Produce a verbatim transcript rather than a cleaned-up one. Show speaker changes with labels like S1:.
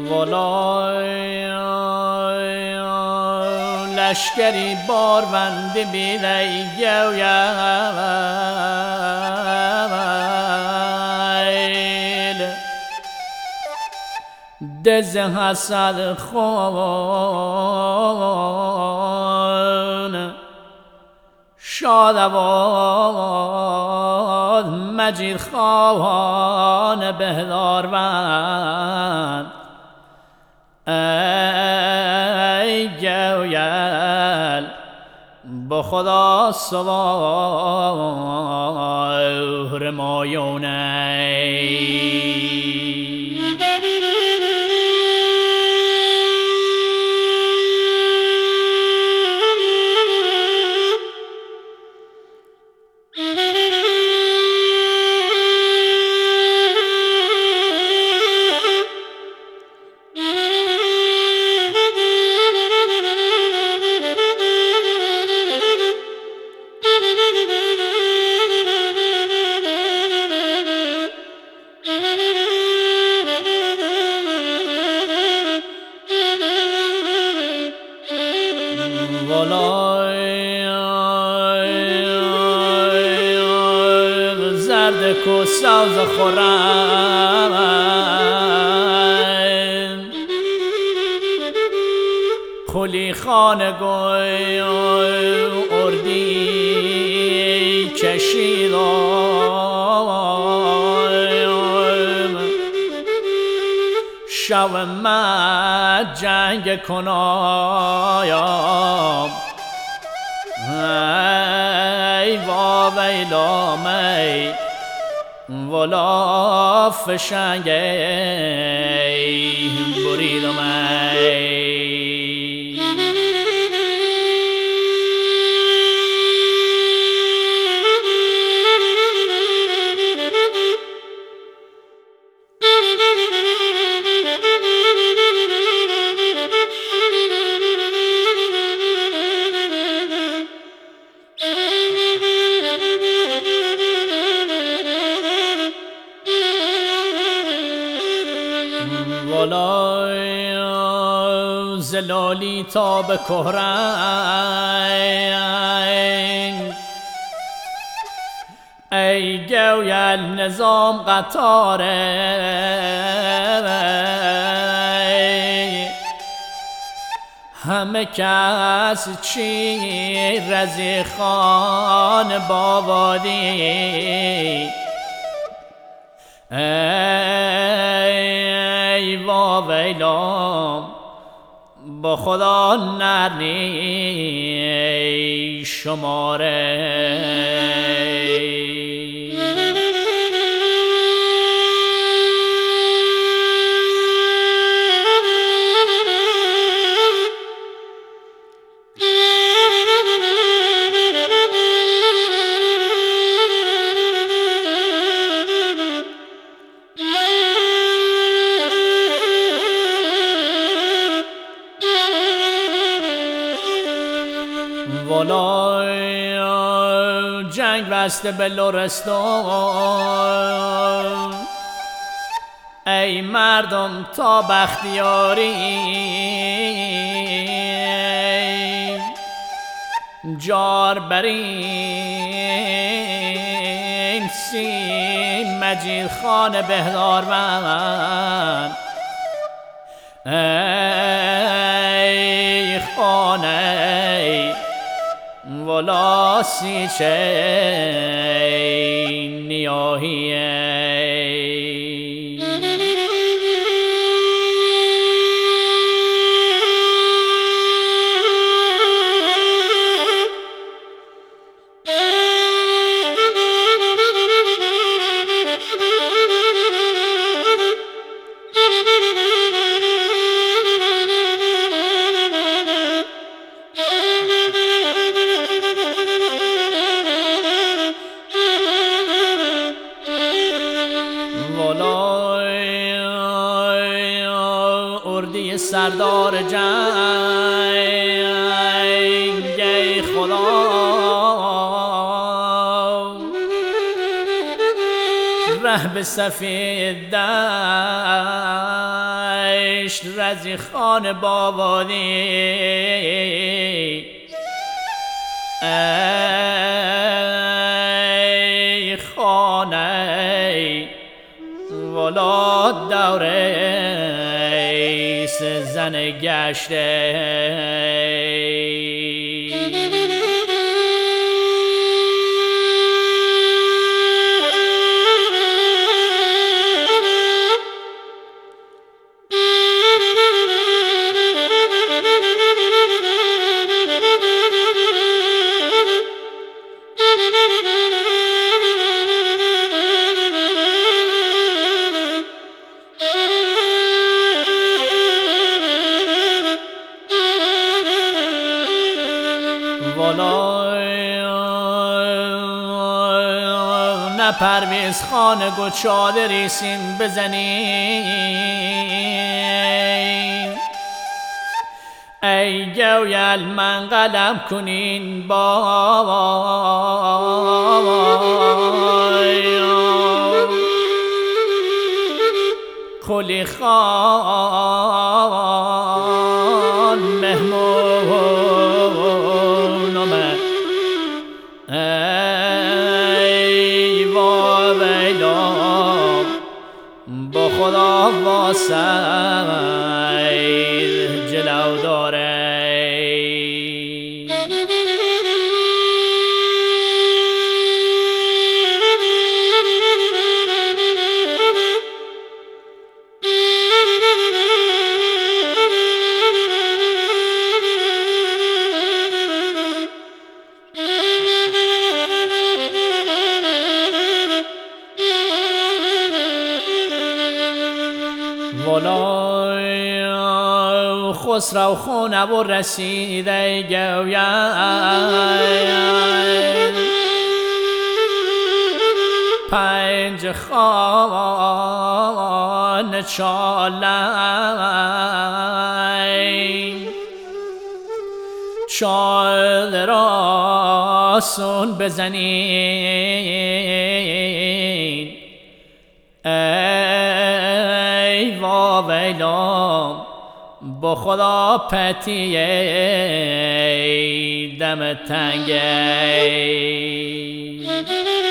S1: ولای لشکری باروند بیلی گویل دز حسد خون شادواد مجید خواهان بهداروند ای گویل با خدا سوار مایونه زرد کو سوز خورم خلی خانه گوی اردی کشیدم شو من جنگ کنایم ای وا ویلام ای ولا فشنگ بریدم ای ولای زلالی تا به کهرنگ ای گویل نظام قطاره همه کس چی رزی خان بابادی ای وا ویلام با خدا نرنی شماره ولای جنگ بسته به لرستان ای مردم تا بختیاری جار برین سیم مجید خان بهداروند ای خانه ولا سی چه نیاهیه اردی سردار جنگ ای خدا ره به سفید دشت رزی خان بابادی ای خانه ولاد دوره زن گشته نه پرویز خانه گشاده ریسیم بزنین ای گویل من قلم کنین بای کلی خان مهمون آمد ای وا ویلا با خدا واسه جلو داره ولای خسرو خونه و رسیده گوید پنج خان چالای چال راسون بزنین ای وا ویلا با خدا پتیه دم تنگه